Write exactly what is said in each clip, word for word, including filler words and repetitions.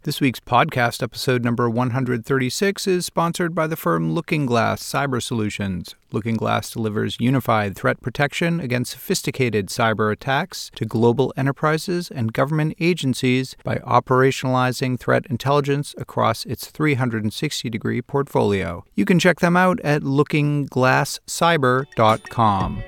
This week's podcast, episode number one hundred thirty-six, is sponsored by the firm Looking Glass Cyber Solutions. Looking Glass delivers unified threat protection against sophisticated cyber attacks to global enterprises and government agencies by operationalizing threat intelligence across its three hundred sixty degree portfolio. You can check them out at looking glass cyber dot com.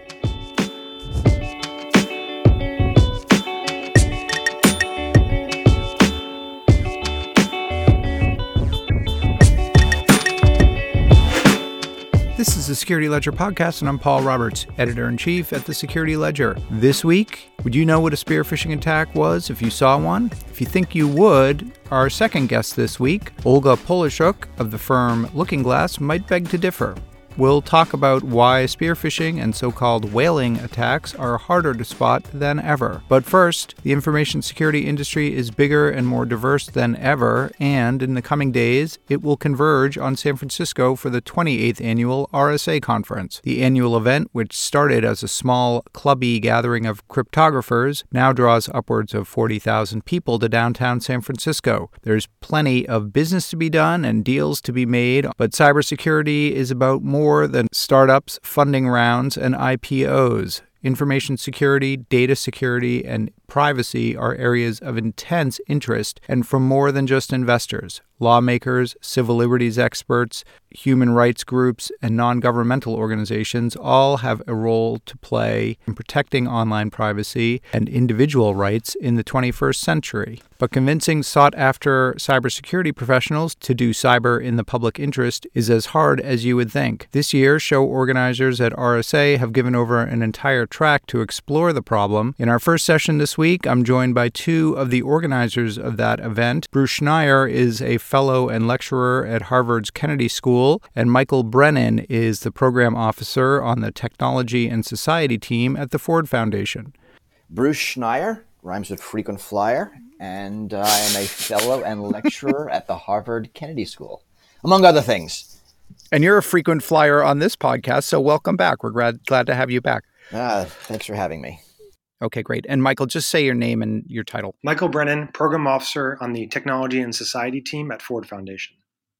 This is the Security Ledger podcast, and I'm Paul Roberts, editor-in-chief at the Security Ledger. This week, would you know what a spear phishing attack was if you saw one? If you think you would, our second guest this week, Olga Polishuk of the firm Looking Glass, might beg to differ. We'll talk about why spear phishing and so-called whaling attacks are harder to spot than ever. But first, the information security industry is bigger and more diverse than ever, and in the coming days, it will converge on San Francisco for the twenty-eighth annual R S A conference. The annual event, which started as a small, clubby gathering of cryptographers, now draws upwards of forty thousand people to downtown San Francisco. There's plenty of business to be done and deals to be made, but cybersecurity is about more More than startups, funding rounds, and I P Os. Information security, data security, and privacy are areas of intense interest and from more than just investors. Lawmakers, civil liberties experts, human rights groups, and non-governmental organizations all have a role to play in protecting online privacy and individual rights in the twenty-first century. But convincing sought-after cybersecurity professionals to do cyber in the public interest is as hard as you would think. This year, show organizers at R S A have given over an entire track to explore the problem. In our first session this week, I'm joined by two of the organizers of that event. Bruce Schneier is a fellow and lecturer at Harvard's Kennedy School, and Michael Brennan is the program officer on the Technology and Society team at the Ford Foundation. Bruce Schneier, rhymes with frequent flyer, and I am a fellow and lecturer at the Harvard Kennedy School, among other things. And you're a frequent flyer on this podcast, so welcome back. We're glad, glad to have you back. Ah, thanks for having me. Okay, great. And Michael, just say your name and your title. Michael Brennan, Program Officer on the Technology and Society team at Ford Foundation.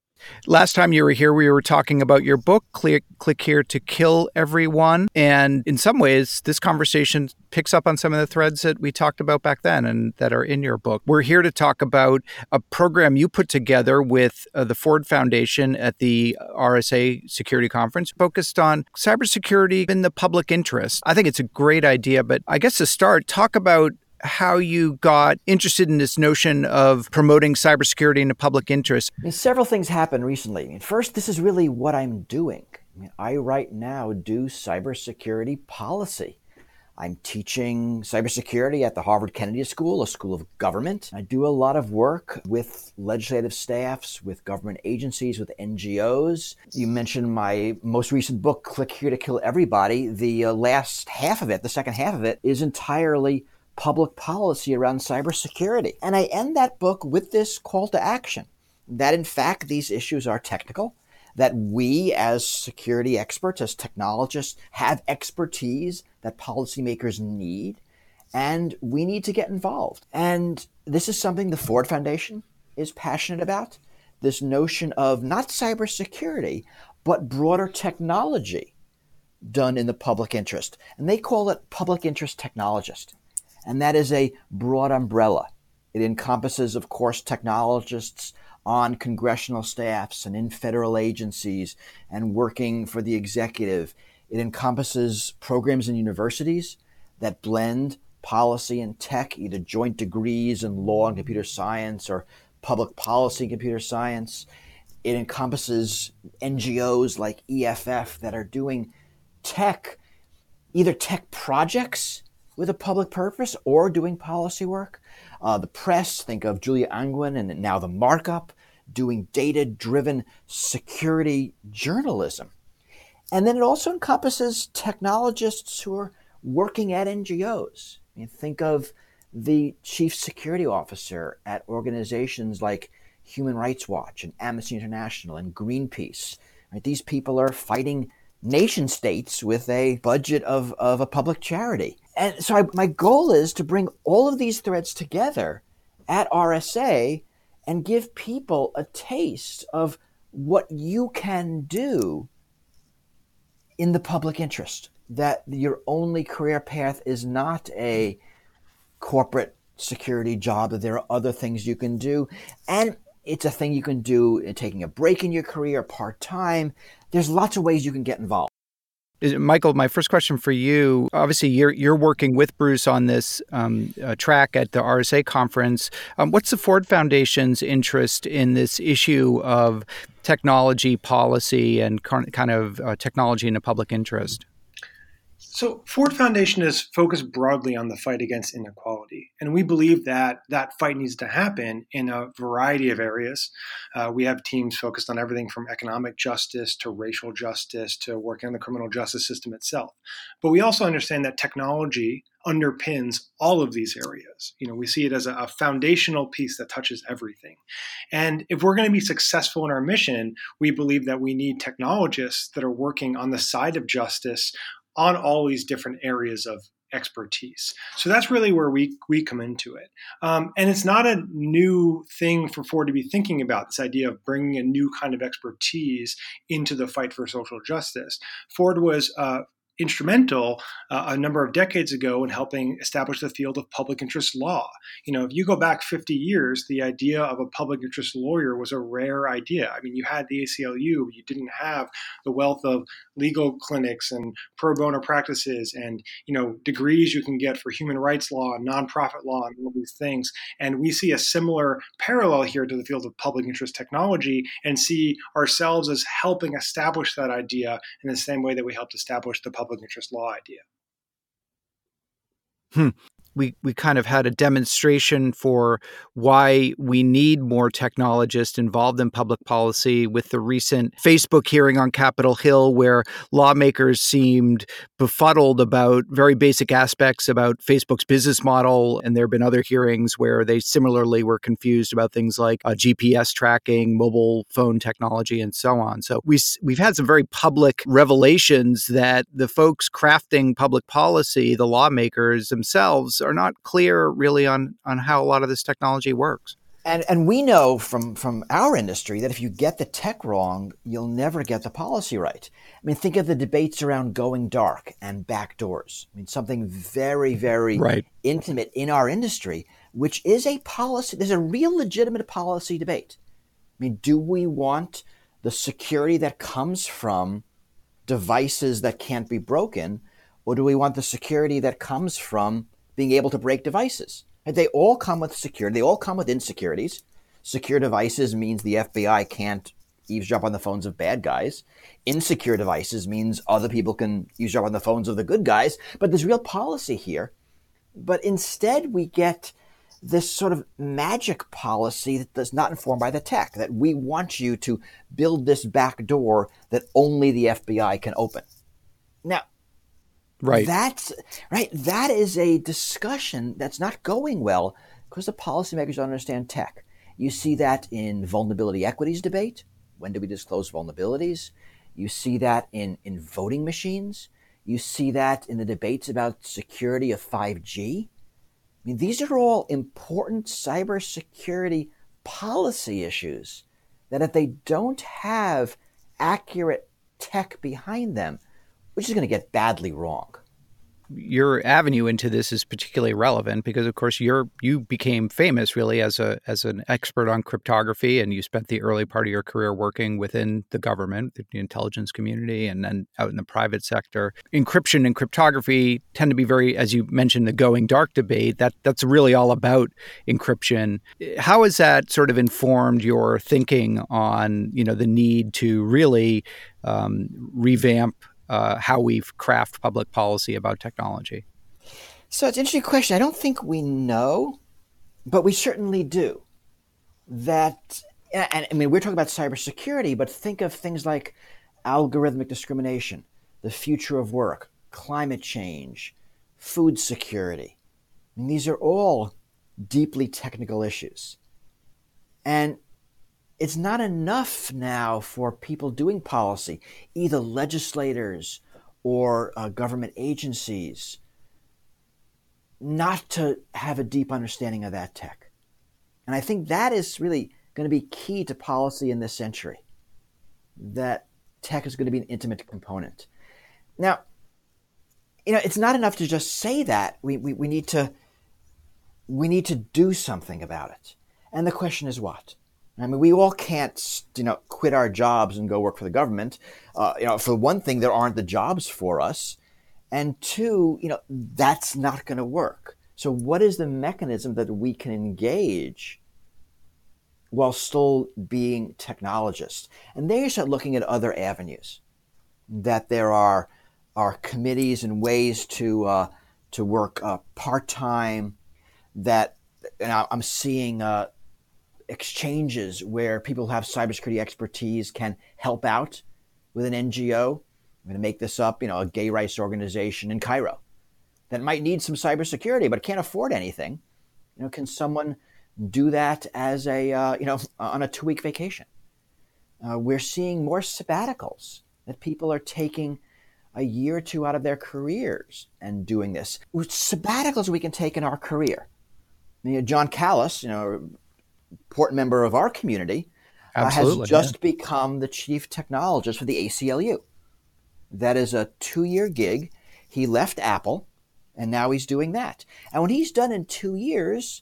Last time you were here, we were talking about your book, Click, Click Here to Kill Everyone. And in some ways, this conversation picks up on some of the threads that we talked about back then and that are in your book. We're here to talk about a program you put together with uh, the Ford Foundation at the R S A Security Conference, focused on cybersecurity in the public interest. I think it's a great idea, but I guess to start, talk about how you got interested in this notion of promoting cybersecurity in the public interest. I mean, several things happened recently. I mean, first, this is really what I'm doing. I mean, I right now do cybersecurity policy. I'm teaching cybersecurity at the Harvard Kennedy School, a school of government. I do a lot of work with legislative staffs, with government agencies, with N G Os. You mentioned my most recent book, Click Here to Kill Everybody. The uh, last half of it, the second half of it, is entirely public policy around cybersecurity. And I end that book with this call to action, that in fact these issues are technical, that we as security experts, as technologists, have expertise that policymakers need, and we need to get involved. And this is something the Ford Foundation is passionate about, this notion of not cybersecurity, but broader technology done in the public interest. And they call it public interest technologist. And that is a broad umbrella. It encompasses, of course, technologists on congressional staffs and in federal agencies and working for the executive. It encompasses programs in universities that blend policy and tech, either joint degrees in law and computer science or public policy and computer science. It encompasses N G Os like E F F that are doing tech, either tech projects with a public purpose or doing policy work. Uh, the press, think of Julia Angwin and now the Markup, doing data-driven security journalism. And then it also encompasses technologists who are working at N G Os. I mean, think of the chief security officer at organizations like Human Rights Watch and Amnesty International and Greenpeace. Right? These people are fighting nation states with a budget of, of a public charity. And so I, my goal is to bring all of these threads together at R S A and give people a taste of what you can do in the public interest, that your only career path is not a corporate security job, that there are other things you can do. And it's a thing you can do in taking a break in your career, part-time. There's lots of ways you can get involved. Michael, my first question for you, obviously you're you're working with Bruce on this um, uh, track at the R S A conference. Um, what's the Ford Foundation's interest in this issue of technology policy and kind of uh, technology in the public interest? So Ford Foundation is focused broadly on the fight against inequality, and we believe that that fight needs to happen in a variety of areas. Uh, we have teams focused on everything from economic justice to racial justice to working on the criminal justice system itself. But we also understand that technology underpins all of these areas. You know, we see it as a, a foundational piece that touches everything. And if we're going to be successful in our mission, we believe that we need technologists that are working on the side of justice on all these different areas of expertise. So that's really where we we come into it. Um, and it's not a new thing for Ford to be thinking about, this idea of bringing a new kind of expertise into the fight for social justice. Ford was uh, instrumental uh, a number of decades ago in helping establish the field of public interest law. You know, if you go back fifty years, the idea of a public interest lawyer was a rare idea. I mean, you had the A C L U, but you didn't have the wealth of legal clinics and pro bono practices and, you know, degrees you can get for human rights law and nonprofit law and all these things. And we see a similar parallel here to the field of public interest technology and see ourselves as helping establish that idea in the same way that we helped establish the public interest law idea. Hmm. We we kind of had a demonstration for why we need more technologists involved in public policy with the recent Facebook hearing on Capitol Hill, where lawmakers seemed befuddled about very basic aspects about Facebook's business model. And there have been other hearings where they similarly were confused about things like uh, G P S tracking, mobile phone technology, and so on. So we, we've had some very public revelations that the folks crafting public policy, the lawmakers themselves, are not clear really on, on how a lot of this technology works. And and we know from, from our industry that if you get the tech wrong, you'll never get the policy right. I mean, think of the debates around going dark and backdoors. I mean, something very, very right. intimate in our industry, which is a policy. There's a real legitimate policy debate. I mean, do we want the security that comes from devices that can't be broken, or do we want the security that comes from being able to break devices? They all come with security. They all come with insecurities. Secure devices means the F B I can't eavesdrop on the phones of bad guys. Insecure devices means other people can eavesdrop on the phones of the good guys. But there's real policy here. But instead, we get this sort of magic policy that's not informed by the tech, that we want you to build this back door that only the F B I can open. Now, Right. That's right. That is a discussion that's not going well because the policymakers don't understand tech. You see that in vulnerability equities debate. When do we disclose vulnerabilities? You see that in, in voting machines. You see that in the debates about security of five G. I mean, these are all important cybersecurity policy issues that if they don't have accurate tech behind them, we're just going to get badly wrong. Your avenue into this is particularly relevant because, of course, you're you became famous really as a as an expert on cryptography, and you spent the early part of your career working within the government, the intelligence community, and then out in the private sector. Encryption and cryptography tend to be very, as you mentioned, the going dark debate. That that's really all about encryption. How has that sort of informed your thinking on, you know, the need to really um, revamp Uh, how we craft public policy about technology? So it's an interesting question. I don't think we know, but we certainly do. That, and I mean, we're talking about cybersecurity, but think of things like algorithmic discrimination, the future of work, climate change, food security. I mean, these are all deeply technical issues. And it's not enough now for people doing policy, either legislators or uh, government agencies, not to have a deep understanding of that tech. And I think that is really going to be key to policy in this century, that tech is going to be an intimate component. Now, you know, it's not enough to just say that. We, we, we need to we need to do something about it. And the question is what? I mean, we all can't, you know, quit our jobs and go work for the government. Uh, you know, for one thing, there aren't the jobs for us. And two, you know, that's not going to work. So what is the mechanism that we can engage while still being technologists? And there you start looking at other avenues, that there are, are committees and ways to, uh, to work uh, part-time, that, and I'm seeing uh, exchanges where people who have cybersecurity expertise can help out with an N G O. I'm going to make this up, you know, a gay rights organization in Cairo that might need some cybersecurity but can't afford anything. You know, can someone do that as a, uh, you know, on a two-week vacation? Uh, we're seeing more sabbaticals, that people are taking a year or two out of their careers and doing this. With sabbaticals we can take in our career. You know, John Callis, you know, important member of our community, uh, has just yeah. become the chief technologist for the A C L U. That is a two-year gig. He left Apple, and now he's doing that. And when he's done in two years,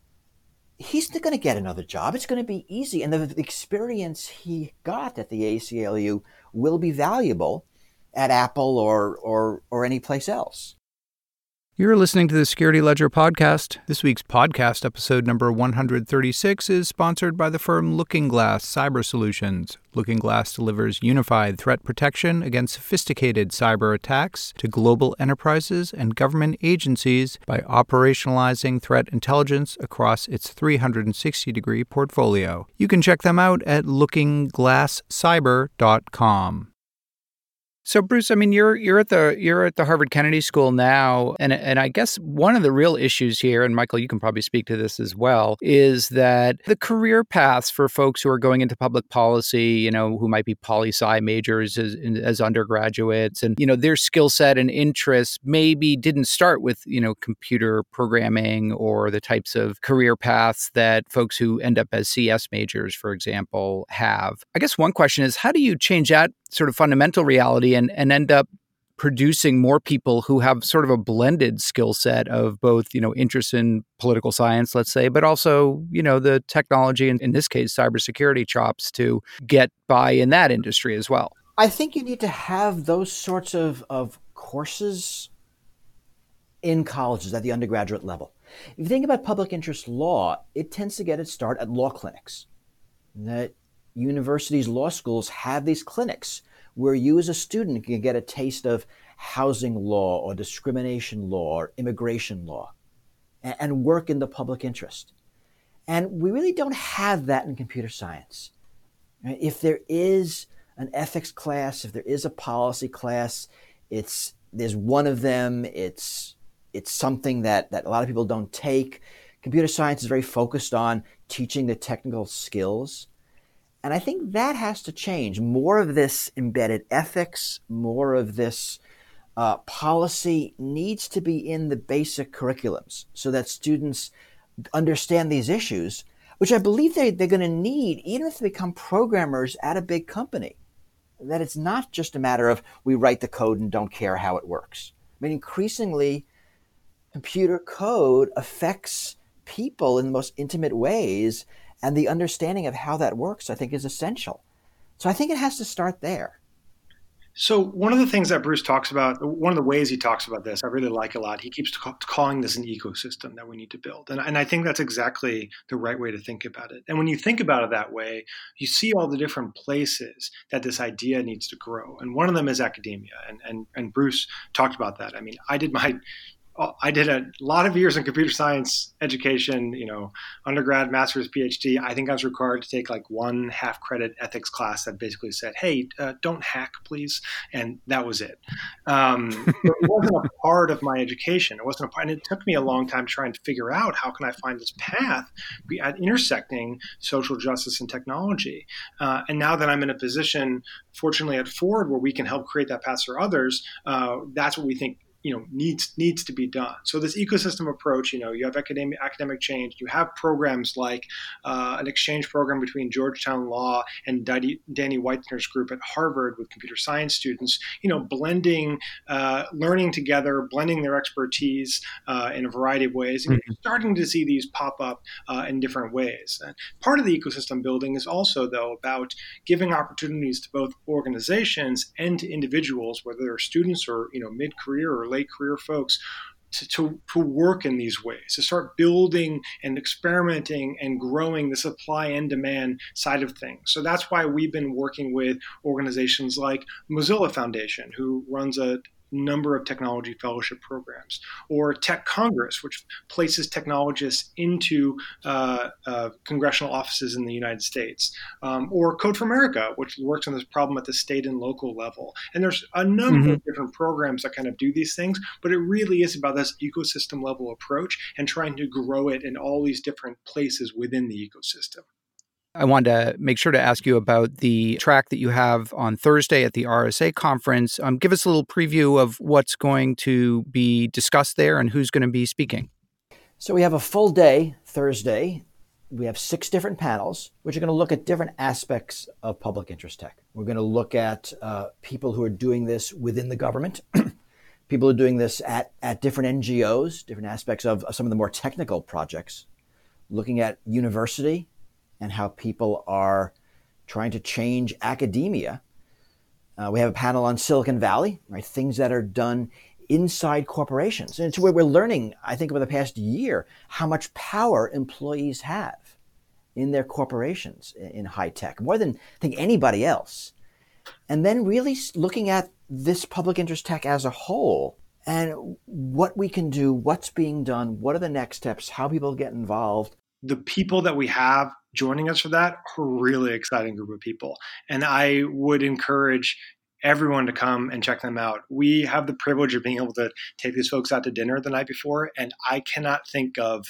he's not going to get another job. It's going to be easy. And the, the experience he got at the A C L U will be valuable at Apple or or or any place else. You're listening to the Security Ledger podcast. This week's podcast, episode number one hundred thirty-six, is sponsored by the firm LookingGlass Cyber Solutions. LookingGlass delivers unified threat protection against sophisticated cyber attacks to global enterprises and government agencies by operationalizing threat intelligence across its three hundred sixty degree portfolio. You can check them out at looking glass cyber dot com. So, Bruce, I mean, you're you're at the you're at the Harvard Kennedy School now, and and I guess one of the real issues here, and Michael, you can probably speak to this as well, is that the career paths for folks who are going into public policy, you know, who might be poli-sci majors as, as undergraduates, and you know, their skill set and interests maybe didn't start with you know computer programming or the types of career paths that folks who end up as C S majors, for example, have. I guess one question is, how do you change that sort of fundamental reality and, and end up producing more people who have sort of a blended skill set of both, you know, interest in political science, let's say, but also, you know, the technology and in this case, cybersecurity chops to get by in that industry as well? I think you need to have those sorts of, of courses in colleges at the undergraduate level. If you think about public interest law, it tends to get its start at law clinics. That universities, law schools have these clinics where you as a student can get a taste of housing law or discrimination law or immigration law and, and work in the public interest. And we really don't have that in computer science. If there is an ethics class, if there is a policy class, it's there's one of them. It's it's something that, that a lot of people don't take. Computer science is very focused on teaching the technical skills. And I think that has to change. More of this embedded ethics, more of this uh, policy needs to be in the basic curriculums so that students understand these issues, which I believe they, they're going to need even if they become programmers at a big company. That it's not just a matter of we write the code and don't care how it works. I mean, increasingly, computer code affects people in the most intimate ways. And the understanding of how that works, I think, is essential. So I think it has to start there. So one of the things that Bruce talks about, one of the ways he talks about this, I really like a lot. He keeps calling this an ecosystem that we need to build. And, and I think that's exactly the right way to think about it. And when you think about it that way, you see all the different places that this idea needs to grow. And one of them is academia. And, and, and Bruce talked about that. I mean, I did my... I did a lot of years in computer science education, you know, undergrad, master's, PhD. I think I was required to take like one half credit ethics class that basically said, hey, uh, don't hack, please. And that was it. Um, it wasn't a part of my education. It wasn't a part. And it took me a long time trying to figure out how can I find this path at intersecting social justice and technology. Uh, and now that I'm in a position, fortunately at Ford, where we can help create that path for others, uh, that's what we think you know needs needs to be done. So this ecosystem approach, you know, you have academic academic change, you have programs like uh, an exchange program between Georgetown Law and Danny, Danny Weitzner's group at Harvard with computer science students, you know, blending, uh, learning together, blending their expertise uh, in a variety of ways, and Mm-hmm. you're starting to see these pop up uh, in different ways. And part of the ecosystem building is also, though, about giving opportunities to both organizations and to individuals, whether they're students or you know mid-career or late-career folks, to, to, to work in these ways, to start building and experimenting and growing the supply and demand side of things. So that's why we've been working with organizations like Mozilla Foundation, who runs a number of technology fellowship programs, or Tech Congress, which places technologists into uh, uh, congressional offices in the United States, um, or Code for America, which works on this problem at the state and local level. And there's a number Mm-hmm. of different programs that kind of do these things, but it really is about this ecosystem level approach and trying to grow it in all these different places within the ecosystem. I wanted to make sure to ask you about the track that you have on Thursday at the R S A conference. Um, give us a little preview of what's going to be discussed there and who's going to be speaking. So we have a full day Thursday. We have six different panels, which are going to look at different aspects of public interest tech. We're going to look at uh, people who are doing this within the government, people who are doing this at, at different N G Os, different aspects of, of some of the more technical projects, looking at university and how people are trying to change academia. Uh, we have a panel on Silicon Valley, right? Things that are done inside corporations. And it's where we're learning, I think, over the past year, how much power employees have in their corporations in high tech, more than I think anybody else. And then really looking at this public interest tech as a whole and what we can do, what's being done, what are the next steps, how people get involved. The people that we have joining us for that are a really exciting group of people. And I would encourage everyone to come and check them out. We have the privilege of being able to take these folks out to dinner the night before, and I cannot think of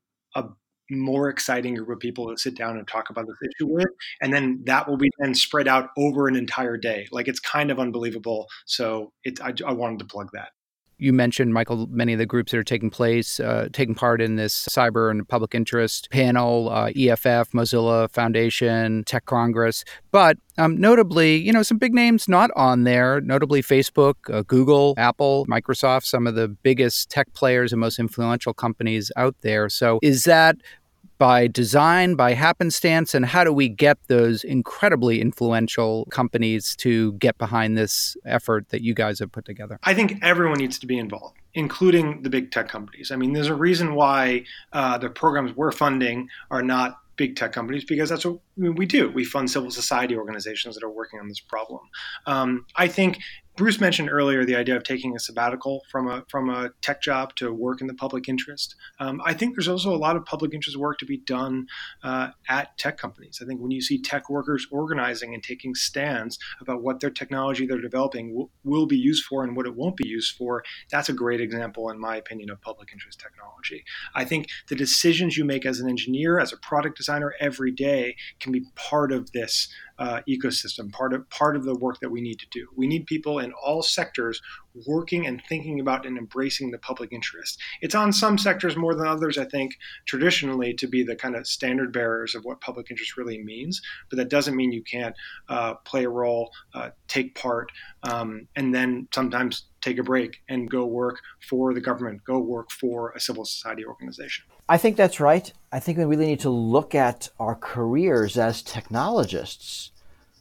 a more exciting group of people to sit down and talk about this issue with. And then that will be then spread out over an entire day. Like, it's kind of unbelievable. So it, I, I wanted to plug that. You mentioned, Michael, many of the groups that are taking place, uh, taking part in this cyber and public interest panel, uh, E F F, Mozilla Foundation, Tech Congress. But um, notably, you know, some big names not on there, notably Facebook, uh, Google, Apple, Microsoft, some of the biggest tech players and most influential companies out there. So is that by design, by happenstance, and how do we get those incredibly influential companies to get behind this effort that you guys have put together? I think everyone needs to be involved, including the big tech companies. I mean, there's a reason why uh, the programs we're funding are not big tech companies, because that's what we do. We fund civil society organizations that are working on this problem. Um, I think Bruce mentioned earlier the idea of taking a sabbatical from a from a tech job to work in the public interest. Um, I think there's also a lot of public interest work to be done uh, at tech companies. I think when you see tech workers organizing and taking stands about what their technology they're developing w- will be used for and what it won't be used for, that's a great example, in my opinion, of public interest technology. I think the decisions you make as an engineer, as a product designer every day can be part of this uh, ecosystem, part of part of the work that we need to do. We need people in all sectors working and thinking about and embracing the public interest. It's on some sectors more than others, I think, traditionally to be the kind of standard bearers of what public interest really means. But that doesn't mean you can't uh, play a role, uh, take part, um, and then sometimes take a break and go work for the government, go work for a civil society organization. I think that's right. I think we really need to look at our careers as technologists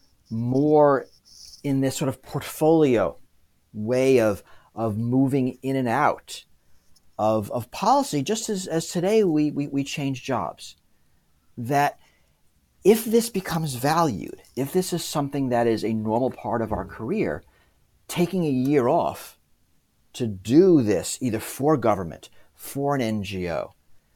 more in this sort of portfolio way of of moving in and out of of policy, just as, as today we, we we change jobs. That if this becomes valued, if this is something that is a normal part of our career, taking a year off to do this either for government, for an N G O,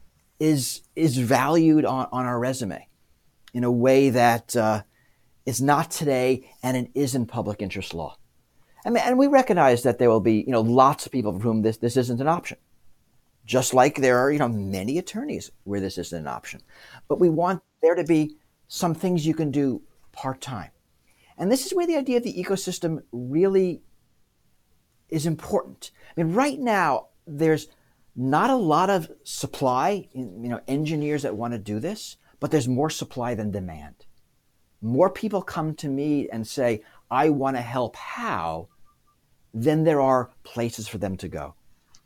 is is valued on, on our resume in a way that uh, is not today, and it is in public interest law. I mean, and we recognize that there will be, you know, lots of people for whom this, this isn't an option. Just like there are, you know, many attorneys where this isn't an option. But we want there to be some things you can do part-time. And this is where the idea of the ecosystem really is important. I mean, right now, there's not a lot of supply, in, you know, engineers that want to do this, but there's more supply than demand. More people come to me and say, I want to help how, than there are places for them to go.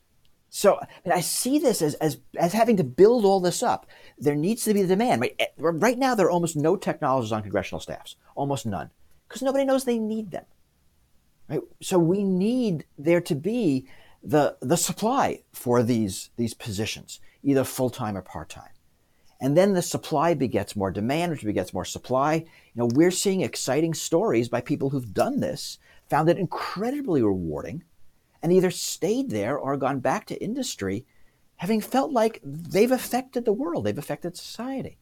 So and I see this as, as, as having to build all this up. There needs to be the demand. Right, right now, there are almost no technologists on congressional staffs, almost none, because nobody knows they need them. Right? So we need there to be the, the supply for these, these positions, either full-time or part-time. And then the supply begets more demand, which begets more supply. You know, we're seeing exciting stories by people who've done this, found it incredibly rewarding, and either stayed there or gone back to industry, having felt like they've affected the world, they've affected society.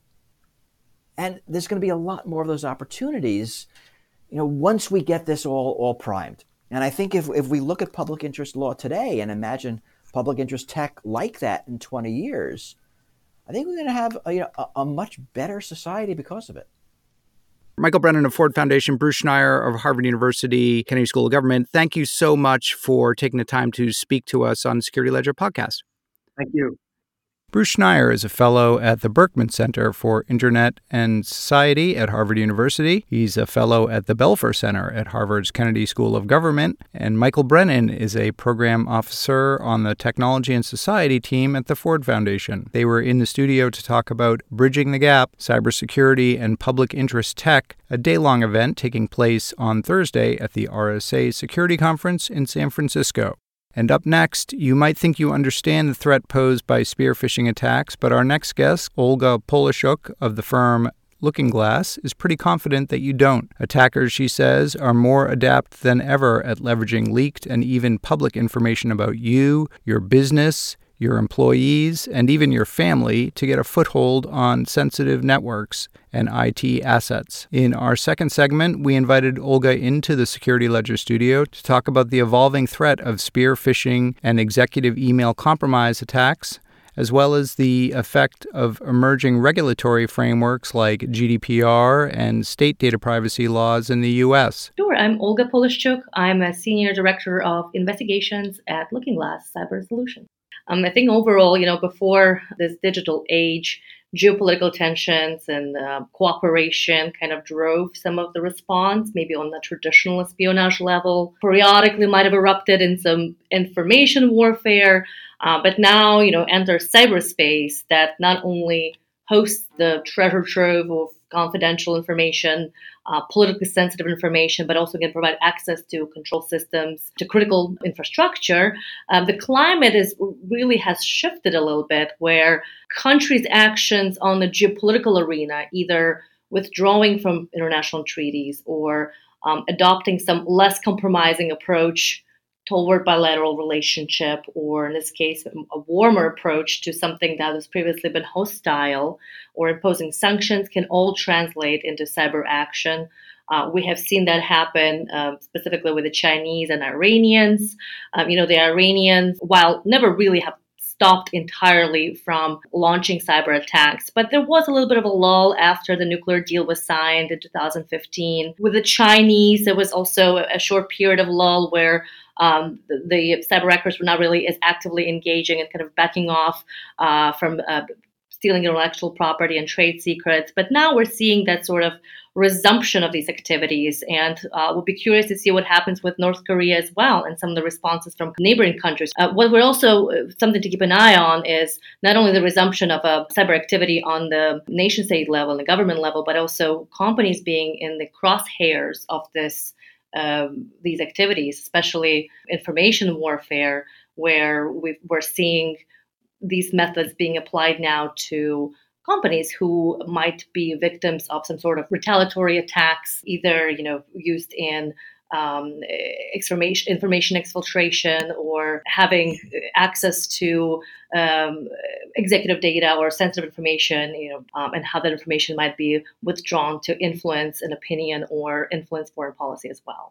And there's going to be a lot more of those opportunities, you know, once we get this all, all primed. And I think if, if we look at public interest law today and imagine public interest tech like that in twenty years, I think we're going to have a, you know, a, a much better society because of it. Michael Brennan of Ford Foundation, Bruce Schneier of Harvard University Kennedy School of Government, thank you so much for taking the time to speak to us on Security Ledger Podcast. Thank you. Bruce Schneier is a fellow at the Berkman Center for Internet and Society at Harvard University. He's a fellow at the Belfer Center at Harvard's Kennedy School of Government. And Michael Brennan is a program officer on the Technology and Society team at the Ford Foundation. They were in the studio to talk about Bridging the Gap, Cybersecurity and Public Interest Tech, a day-long event taking place on Thursday at the R S A Security Conference in San Francisco. And up next, you might think you understand the threat posed by spear phishing attacks, but our next guest, Olga Polishuk of the firm Looking Glass, is pretty confident that you don't. Attackers, she says, are more adept than ever at leveraging leaked and even public information about you, your business, your employees, and even your family to get a foothold on sensitive networks and I T assets. In our second segment, we invited Olga into the Security Ledger studio to talk about the evolving threat of spear phishing and executive email compromise attacks, as well as the effect of emerging regulatory frameworks like G D P R and state data privacy laws in the U S. Sure. I'm Olga Polishuk. I'm a Senior Director of Investigations at Looking Glass Cyber Solutions. Um, I think overall, you know, before this digital age, geopolitical tensions and uh, cooperation kind of drove some of the response, maybe on the traditional espionage level. Periodically might have erupted in some information warfare, uh, but now, you know, enter cyberspace that not only hosts the treasure trove of confidential information, uh, politically sensitive information, but also can provide access to control systems, to critical infrastructure. Um, the climate is really has shifted a little bit, where countries' actions on the geopolitical arena, either withdrawing from international treaties or um, adopting some less compromising approach toward bilateral relationship, or in this case, a warmer approach to something that has previously been hostile, or imposing sanctions, can all translate into cyber action. Uh, we have seen that happen um, specifically with the Chinese and Iranians. Um, you know, the Iranians, while never really have stopped entirely from launching cyber attacks, but there was a little bit of a lull after the nuclear deal was signed in two thousand fifteen. With the Chinese, there was also a short period of lull where Um, the, the cyber hackers were not really as actively engaging and kind of backing off uh, from uh, stealing intellectual property and trade secrets. But now we're seeing that sort of resumption of these activities, and uh, we'll be curious to see what happens with North Korea as well and some of the responses from neighboring countries. Uh, what we're also uh, something to keep an eye on is not only the resumption of uh, cyber activity on the nation state level and the government level, but also companies being in the crosshairs of this Um, these activities, especially information warfare, where we've, we're seeing these methods being applied now to companies who might be victims of some sort of retaliatory attacks, either you know used in um, information, information exfiltration, or having access to um, executive data or sensitive information, you know, um, and how that information might be withdrawn to influence an opinion or influence foreign policy as well.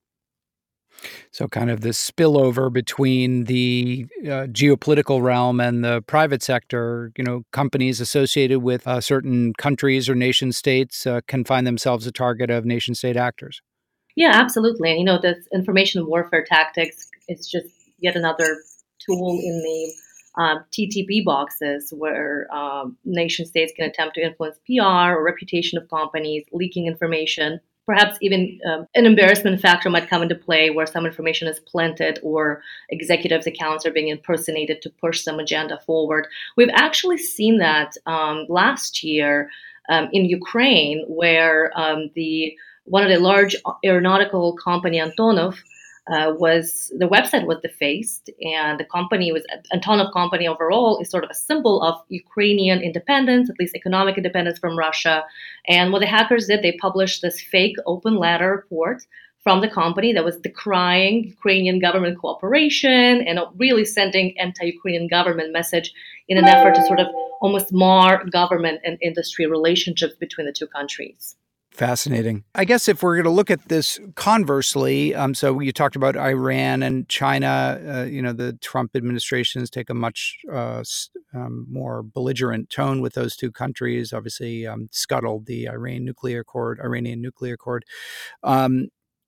So kind of this spillover between the uh, geopolitical realm and the private sector, you know, companies associated with uh, certain countries or nation states uh, can find themselves a target of nation state actors. Yeah, absolutely. And, you know, this information warfare tactics it's just yet another tool in the um, T T P boxes where um, nation states can attempt to influence P R or reputation of companies, leaking information. Perhaps even um, an embarrassment factor might come into play where some information is planted or executives' accounts are being impersonated to push some agenda forward. We've actually seen that um, last year um, in Ukraine, where um, the one of the large aeronautical company, Antonov, uh, was the website was defaced, and the company was Antonov company overall is sort of a symbol of Ukrainian independence, at least economic independence from Russia. And what the hackers did, they published this fake open letter report from the company that was decrying Ukrainian government cooperation and really sending anti-Ukrainian government message in an effort to sort of almost mar government and industry relationships between the two countries. Fascinating. I guess if we're going to look at this conversely, um, so you talked about Iran and China, uh, you know, the Trump administrations take a much uh, um, more belligerent tone with those two countries, obviously um, scuttled the Iran nuclear accord, Iranian nuclear accord. Um,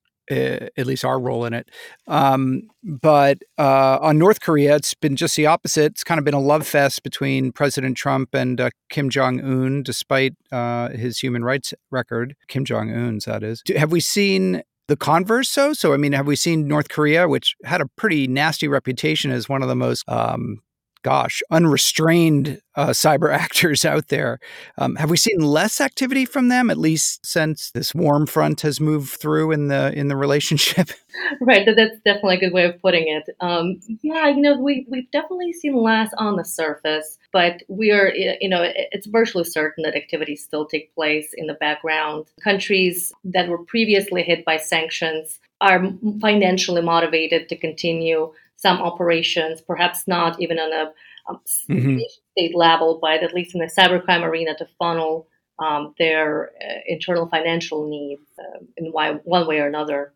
Uh, at least our role in it. Um, but uh, on North Korea, it's been just the opposite. It's kind of been a love fest between President Trump and uh, Kim Jong-un, despite uh, his human rights record. Kim Jong-un's, that is. Do, have we seen the converse, so? So, I mean, have we seen North Korea, which had a pretty nasty reputation as one of the most, um, gosh, unrestrained uh, cyber actors out there? Um, have we seen less activity from them, at least since this warm front has moved through in the in the relationship? Right, that's definitely a good way of putting it. Um, yeah, you know, we we've definitely seen less on the surface, but we are, you know, it's virtually certain that activities still take place in the background. Countries that were previously hit by sanctions are financially motivated to continue some operations, perhaps not even on a um, mm-hmm. state level, but at least in the cybercrime arena to funnel um, their uh, internal financial needs uh, in why, one way or another.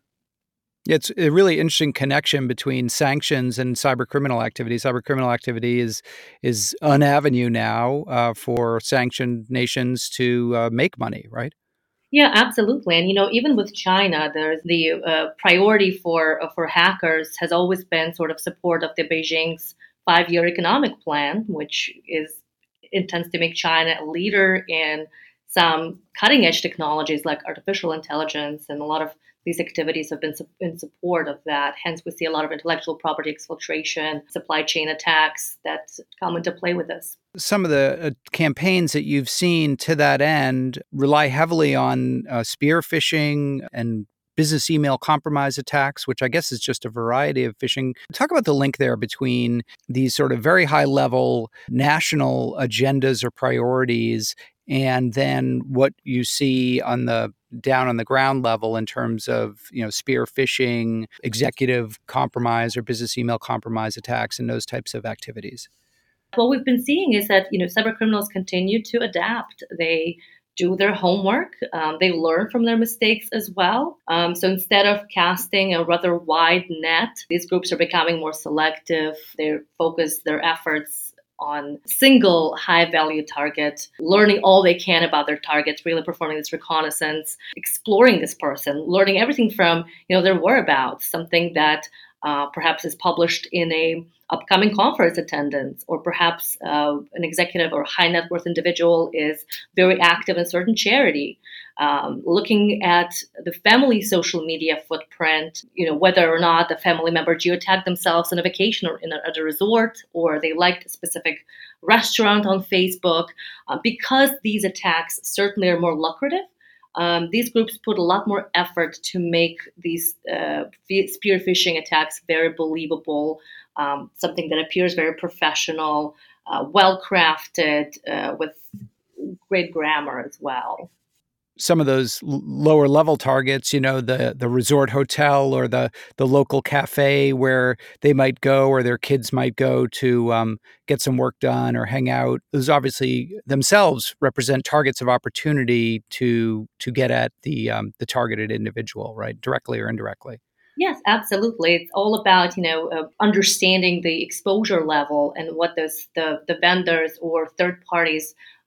It's a really interesting connection between sanctions and cybercriminal activity. Cybercriminal activity is is an avenue now uh, for sanctioned nations to uh, make money, right? Yeah, absolutely. And, you know, even with China, there's the uh, priority for uh, for hackers has always been sort of support of the Beijing's five-year economic plan, which is intends to make China a leader in some cutting-edge technologies like artificial intelligence, and a lot of these activities have been in support of that. Hence, we see a lot of intellectual property exfiltration, supply chain attacks that come into play with this. Some of the uh, campaigns that you've seen to that end rely heavily on uh, spear phishing and business email compromise attacks, which I guess is just a variety of phishing. Talk about the link there between these sort of very high-level national agendas or priorities and then what you see on the down on the ground level in terms of, you know, spear phishing, executive compromise or business email compromise attacks and those types of activities. What we've been seeing is that, you know, cyber criminals continue to adapt. They do their homework. Um, they learn from their mistakes as well. Um, so instead of casting a rather wide net, these groups are becoming more selective. They focus their efforts on single high-value target, learning all they can about their targets, really performing this reconnaissance, exploring this person, learning everything from, you know, their whereabouts, something that uh, perhaps is published in a upcoming conference attendance, or perhaps uh, an executive or high net worth individual is very active in a certain charity. Um, looking at the family social media footprint, you know, whether or not the family member geotagged themselves on a vacation or in a, at a resort, or they liked a specific restaurant on Facebook, uh, because these attacks certainly are more lucrative. Um, these groups put a lot more effort to make these uh, spear phishing attacks very believable, um, something that appears very professional, uh, well-crafted, uh, with great grammar as well. Some of those l- lower level targets, you know, the the resort hotel or the the local cafe where they might go or their kids might go to um, get some work done or hang out. Those obviously themselves represent targets of opportunity to to get at the um, the targeted individual, right, directly or indirectly. Yes, absolutely. It's all about, you know, uh, understanding the exposure level and what those the the vendors or third parties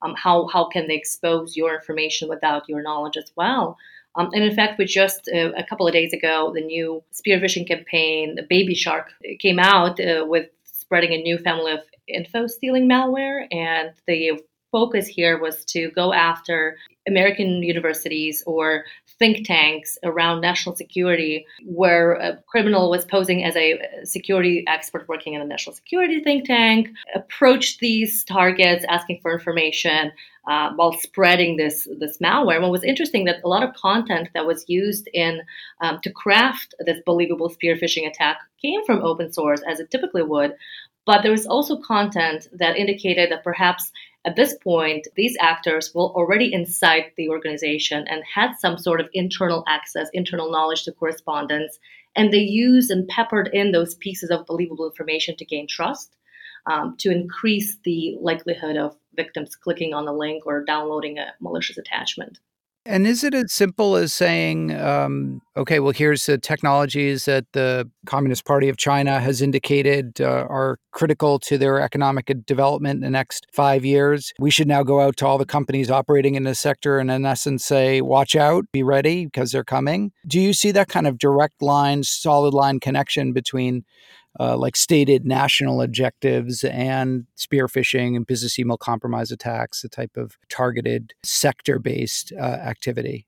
Um, how how can they expose your information without your knowledge as well? Um, and in fact, we just uh, a couple of days ago, the new spear phishing campaign, Baby Shark, came out uh, with spreading a new family of info stealing malware, and the focus here was to go after American universities or think tanks around national security, where a criminal was posing as a security expert working in a national security think tank, approached these targets asking for information uh, while spreading this this malware. And what was interesting that a lot of content that was used in um, to craft this believable spear phishing attack came from open source, as it typically would. But there was also content that indicated that perhaps at this point, these actors were already inside the organization and had some sort of internal access, internal knowledge to correspondence, and they used and peppered in those pieces of believable information to gain trust, um, to increase the likelihood of victims clicking on the link or downloading a malicious attachment. And is it as simple as saying, um, okay, well, here's the technologies that the Communist Party of China has indicated uh, are critical to their economic development in the next five years. We should now go out to all the companies operating in this sector and in essence say, watch out, be ready because they're coming. Do you see that kind of direct line, solid line connection between Uh, like stated national objectives and spear phishing and business email compromise attacks, the type of targeted sector-based uh, activity?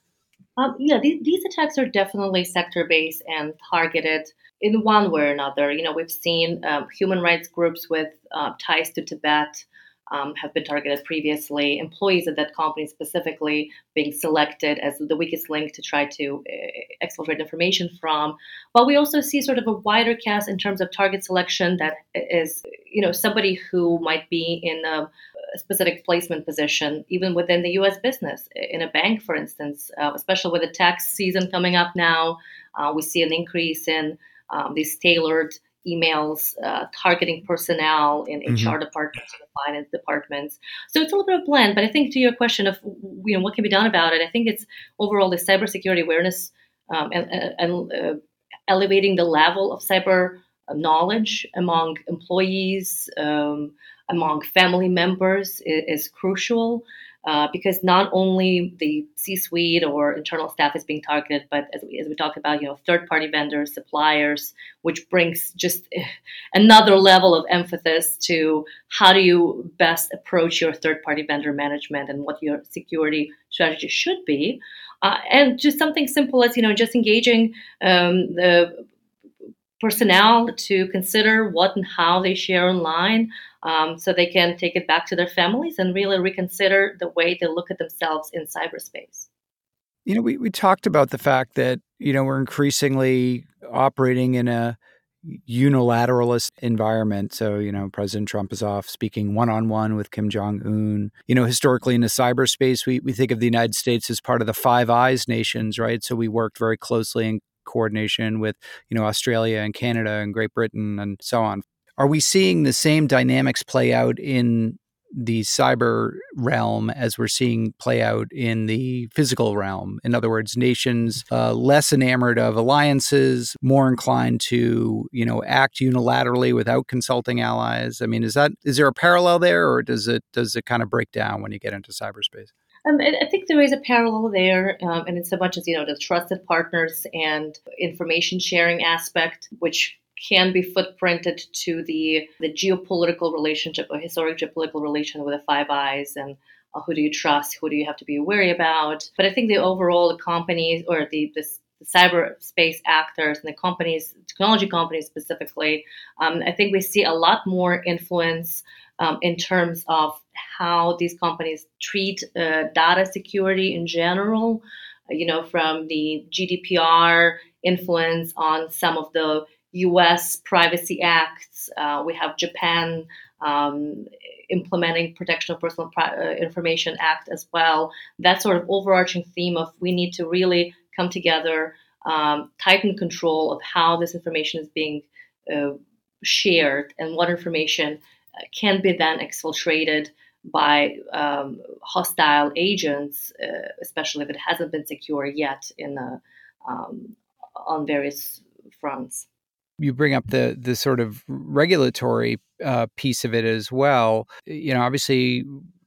Um, yeah, these, these attacks are definitely sector-based and targeted in one way or another. You know, we've seen um, human rights groups with uh, ties to Tibet um, have been targeted previously. Employees at that company specifically being selected as the weakest link to try to uh, exfiltrate information from. But we also see sort of a wider cast in terms of target selection that is, you know, somebody who might be in a specific placement position, even within the U S business, in a bank, for instance, uh, especially with the tax season coming up now. Uh, we see an increase in um, these tailored emails uh, targeting personnel in mm-hmm. H R departments and finance departments. So it's a little bit of a blend. But I think to your question of, you know, what can be done about it, I think it's overall the cybersecurity awareness um, and, and uh, elevating the level of cyber knowledge among employees, um, among family members is, is crucial. Uh, because not only the C-suite or internal staff is being targeted, but as we, as we talk about, you know, third-party vendors, suppliers, which brings just another level of emphasis to how do you best approach your third-party vendor management and what your security strategy should be. Uh, and just something simple as, you know, just engaging um, the personnel to consider what and how they share online, um, so they can take it back to their families and really reconsider the way they look at themselves in cyberspace. You know, we, we talked about the fact that, you know, we're increasingly operating in a unilateralist environment. So, you know, President Trump is off speaking one-on-one with Kim Jong-un. You know, historically in the cyberspace, we, we think of the United States as part of the Five Eyes nations, right? So we worked very closely in coordination with, you know, Australia and Canada and Great Britain and so on. Are we seeing the same dynamics play out in the cyber realm as we're seeing play out in the physical realm? In other words, nations uh, less enamored of alliances, more inclined to, you know, act unilaterally without consulting allies. I mean, is that is there a parallel there, or does it does it kind of break down when you get into cyberspace? Um, I think there is a parallel there, um, and in so much as, you know, the trusted partners and information sharing aspect, which can be footprinted to the the geopolitical relationship or historic geopolitical relation with the Five Eyes and uh, who do you trust, who do you have to be wary about. But I think the overall companies or the, the, the cyberspace actors and the companies, technology companies specifically, um, I think we see a lot more influence um, in terms of how these companies treat uh, data security in general, uh, you know, from the G D P R influence on some of the U S privacy acts. Uh, we have Japan um, implementing Protection of Personal Pri- uh, Information Act as well. That sort of overarching theme of we need to really come together, um, tighten control of how this information is being uh, shared and what information can be then exfiltrated by um, hostile agents, uh, especially if it hasn't been secure yet in the, um, on various fronts. You bring up the the sort of regulatory uh, piece of it as well. You know, obviously,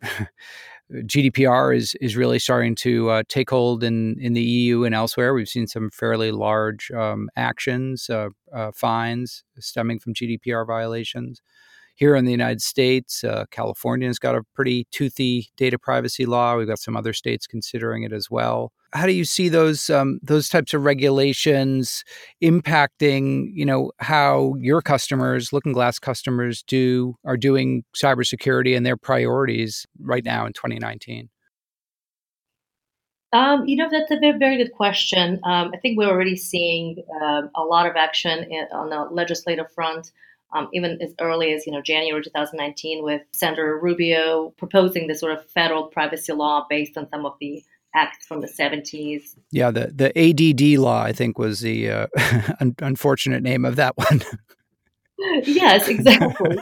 G D P R is is really starting to uh, take hold in, in the E U and elsewhere. We've seen some fairly large um, actions, uh, uh, fines stemming from G D P R violations. Here in the United States, uh, California's got a pretty toothy data privacy law. We've got some other states considering it as well. How do you see those um, those types of regulations impacting, you know, how your customers, Looking Glass customers, do are doing cybersecurity and their priorities right now in twenty nineteen? Um, you know, that's a very, very good question. Um, I think we're already seeing uh, a lot of action in, on the legislative front, um, even as early as, you know, January twenty nineteen, with Senator Rubio proposing this sort of federal privacy law based on some of the acts from the seventies. Yeah, the, the A D D law, I think, was the uh, un- unfortunate name of that one. Yes, exactly.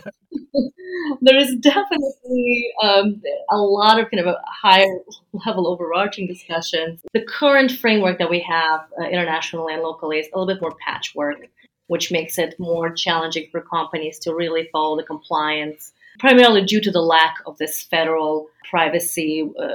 There is definitely um, a lot of kind of a higher level overarching discussions. The current framework that we have uh, internationally and locally is a little bit more patchwork, which makes it more challenging for companies to really follow the compliance, primarily due to the lack of this federal privacy uh,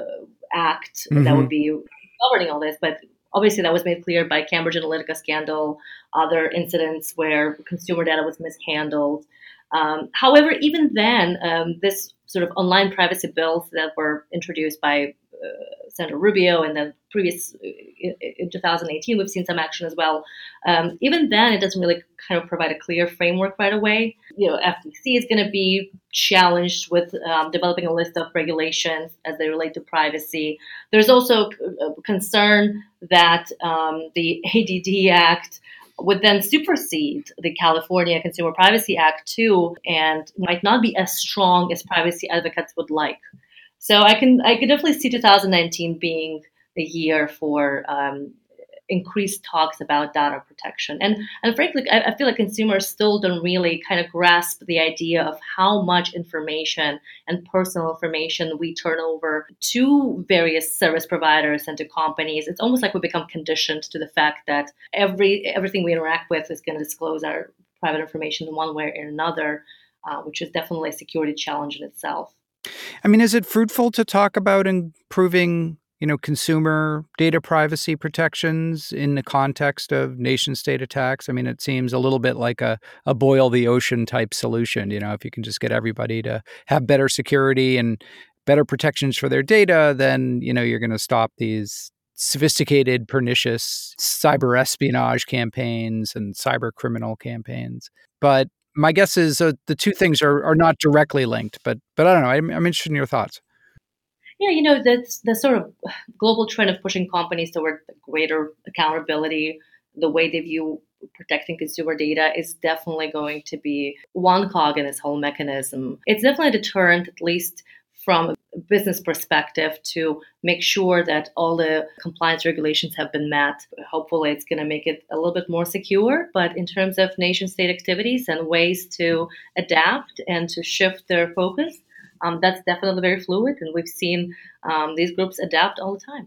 act mm-hmm. that would be governing all this. But obviously, that was made clear by Cambridge Analytica scandal, other incidents where consumer data was mishandled. Um, however, even then, um, this sort of online privacy bills that were introduced by uh, Senator Rubio and then previous in, in two thousand eighteen, we've seen some action as well. Um, even then, it doesn't really kind of provide a clear framework right away. You know, F T C is going to be challenged with um, developing a list of regulations as they relate to privacy. There's also a concern that um, the A D D Act would then supersede the California Consumer Privacy Act too, and might not be as strong as privacy advocates would like. So I can I can definitely see two thousand nineteen being the year for um, increased talks about data protection. And and frankly, I, I feel like consumers still don't really kind of grasp the idea of how much information and personal information we turn over to various service providers and to companies. It's almost like we become conditioned to the fact that every everything we interact with is going to disclose our private information in one way or another, uh, which is definitely a security challenge in itself. I mean, is it fruitful to talk about improving, you know, consumer data privacy protections in the context of nation state attacks? I mean, it seems a little bit like a, a boil the ocean type solution. You know, if you can just get everybody to have better security and better protections for their data, then, you know, you're going to stop these sophisticated, pernicious cyber espionage campaigns and cyber criminal campaigns. But my guess is uh, the two things are, are not directly linked, but but I don't know. I'm, I'm interested in your thoughts. Yeah, you know, that's the sort of global trend of pushing companies toward greater accountability. The way they view protecting consumer data is definitely going to be one cog in this whole mechanism. It's definitely a deterrent, at least from a business perspective, to make sure that all the compliance regulations have been met. Hopefully, it's going to make it a little bit more secure. But in terms of nation state activities and ways to adapt and to shift their focus, um, that's definitely very fluid. And we've seen um, these groups adapt all the time.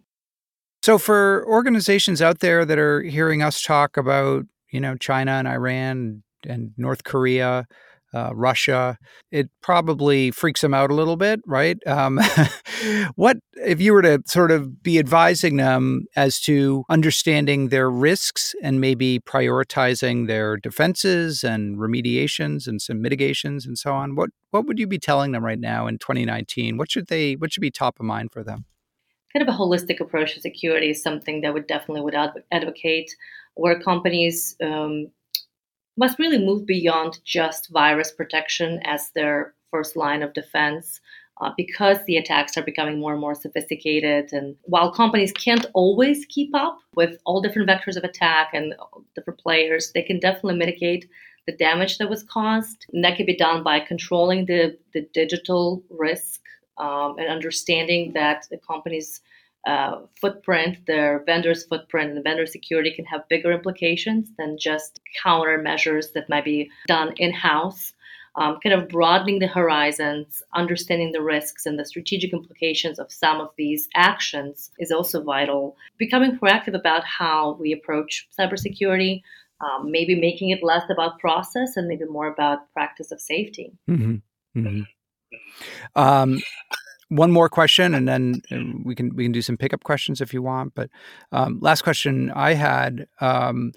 So for organizations out there that are hearing us talk about, you know, China and Iran and North Korea, Uh, Russia, it probably freaks them out a little bit, right? Um, what, if you were to sort of be advising them as to understanding their risks and maybe prioritizing their defenses and remediations and some mitigations and so on, what what would you be telling them right now in twenty nineteen? What should they, what should be top of mind for them? Kind of a holistic approach to security is something that would definitely would advocate, where companies um, must really move beyond just virus protection as their first line of defense, uh, because the attacks are becoming more and more sophisticated. And while companies can't always keep up with all different vectors of attack and different players, they can definitely mitigate the damage that was caused. And that can be done by controlling the, the digital risk um, and understanding that the company's Uh, footprint, their vendor's footprint, and the vendor security can have bigger implications than just countermeasures that might be done in-house. Um, kind of broadening the horizons, understanding the risks and the strategic implications of some of these actions is also vital. Becoming proactive about how we approach cybersecurity, um, maybe making it less about process and maybe more about practice of safety. Mm-hmm. Mm-hmm. Um, one more question, and then we can we can do some pickup questions if you want. But um, last question I had um,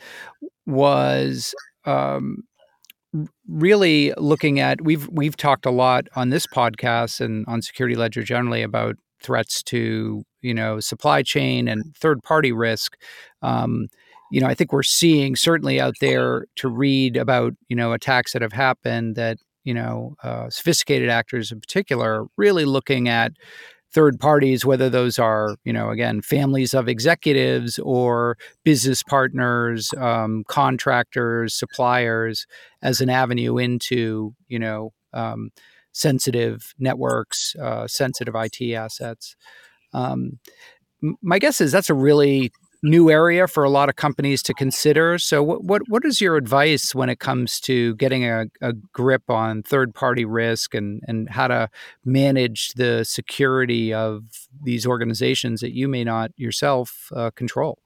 was um, really looking at we've we've talked a lot on this podcast and on Security Ledger generally about threats to you know supply chain and third party risk. Um, you know, I think we're seeing certainly out there to read about you know attacks that have happened that. You know, uh, sophisticated actors in particular, really looking at third parties, whether those are, you know, again, families of executives or business partners, um, contractors, suppliers, as an avenue into, you know, um, sensitive networks, uh, sensitive I T assets. Um, m- my guess is that's a really new area for a lot of companies to consider. So what what, what is your advice when it comes to getting a, a grip on third-party risk and, and how to manage the security of these organizations that you may not yourself uh, control?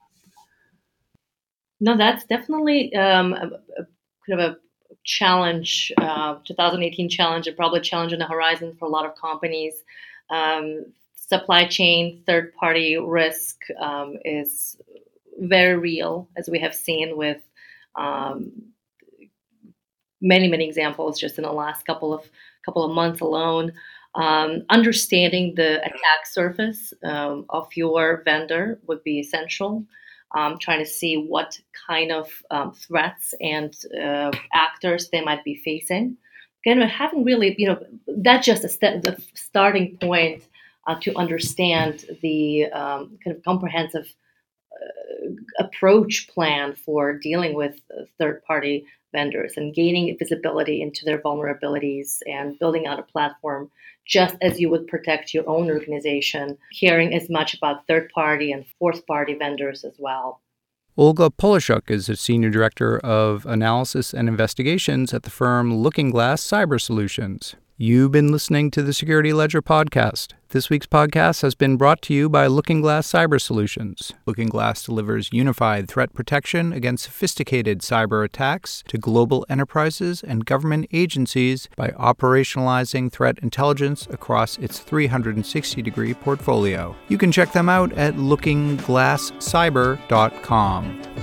No, that's definitely um, a, a kind of a challenge, uh, twenty eighteen challenge, and probably a challenge on the horizon for a lot of companies. Um, supply chain third-party risk um, is very real, as we have seen with um, many, many examples just in the last couple of couple of months alone. Um, understanding the attack surface um, of your vendor would be essential. Um, trying to see what kind of um, threats and uh, actors they might be facing. Again, having really, you know, that's just a step, the starting point uh, to understand the um, kind of comprehensive uh, approach plan for dealing with third-party vendors and gaining visibility into their vulnerabilities and building out a platform just as you would protect your own organization, caring as much about third-party and fourth-party vendors as well. Olga Polishuk is a Senior Director of Analysis and Investigations at the firm LookingGlass Cyber Solutions. You've been listening to the Security Ledger podcast. This week's podcast has been brought to you by LookingGlass Cyber Solutions. LookingGlass delivers unified threat protection against sophisticated cyber attacks to global enterprises and government agencies by operationalizing threat intelligence across its three hundred sixty degree portfolio. You can check them out at looking glass cyber dot com.